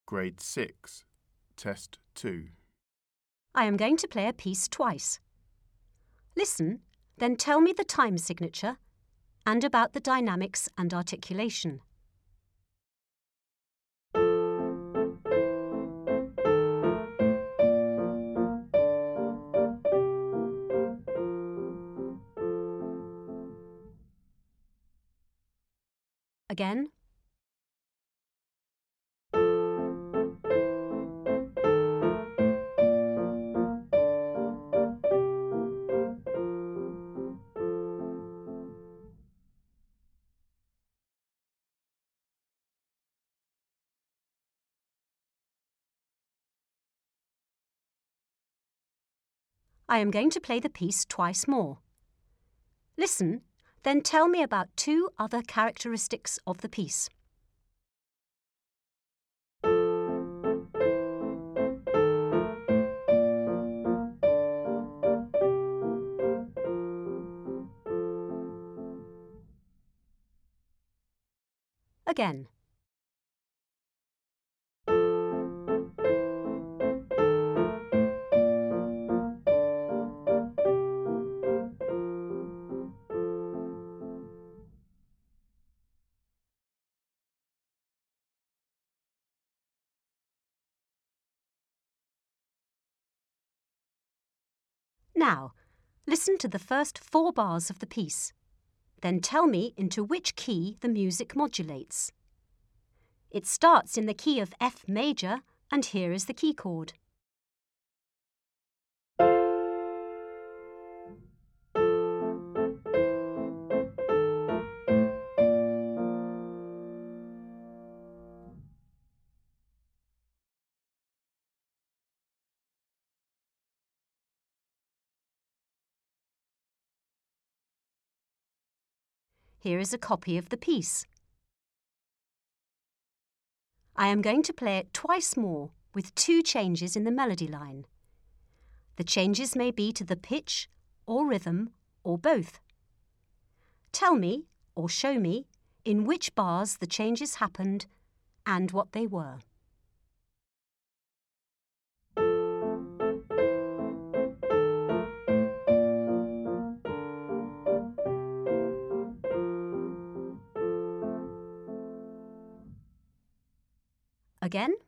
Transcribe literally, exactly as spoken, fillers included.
Grade six, Test two. I am going to play a piece twice. Listen, then tell me the time signature and about the dynamics and articulation. Again. I am going to play the piece twice more. Listen, then tell me about two other characteristics of the piece. Again. Now, listen to the first four bars of the piece. Then tell me into which key the music modulates. It starts in the key of F major, and here is the key chord. Here is a copy of the piece. I am going to play it twice more with two changes in the melody line. The changes may be to the pitch or rhythm or both. Tell me or show me in which bars the changes happened and what they were. Again.